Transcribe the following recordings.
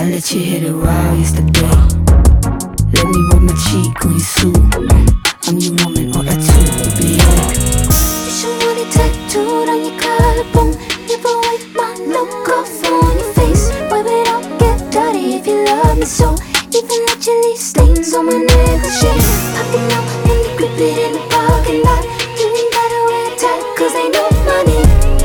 I let you hit it wild yesterday. Let me rub my cheek on your suit. I'm your woman, or I too will be. You should want it tattooed on your collarbone. Never wipe my look off on your face. Wipe it off, get dirty if you love me so. Even let you leave stains on my negligee. Popping out and you grip it in the parking lot. You ain't gotta wear it tight, cause ain't no money.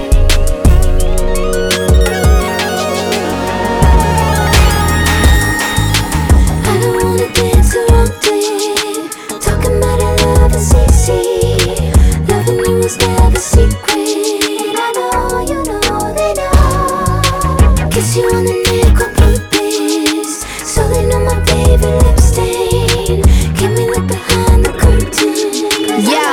I don't wanna dance the wrong day. Talking about our love is easy. Loving you is never secret. I know, you know, they know. Kiss you on the neck on purpose, so they know my favorite lip stain. Can we look behind the curtain? Yeah,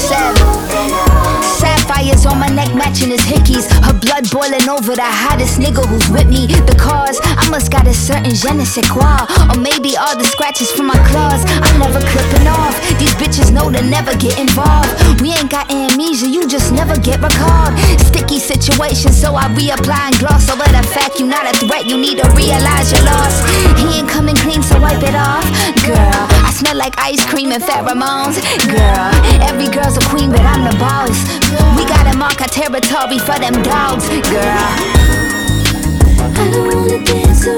Sapphires on my neck matching his hickeys. Her blood boiling over the hottest nigga who's with me. The cause, I must got a certain je ne sais quoi. Or maybe all the scratches from my claws, I'm never clipping off. These bitches know to never get involved. We ain't got amnesia, you just never get recalled. Sticky situation, so I reapply and gloss over the fact you not a threat. You need to realize your loss. He ain't coming clean, so wipe it off. Girl, I smell like ice cream and pheromones. Girl, every girl's a queen, but I'm the boss. We gotta mark our territory for them dogs. Girl, I don't wanna dance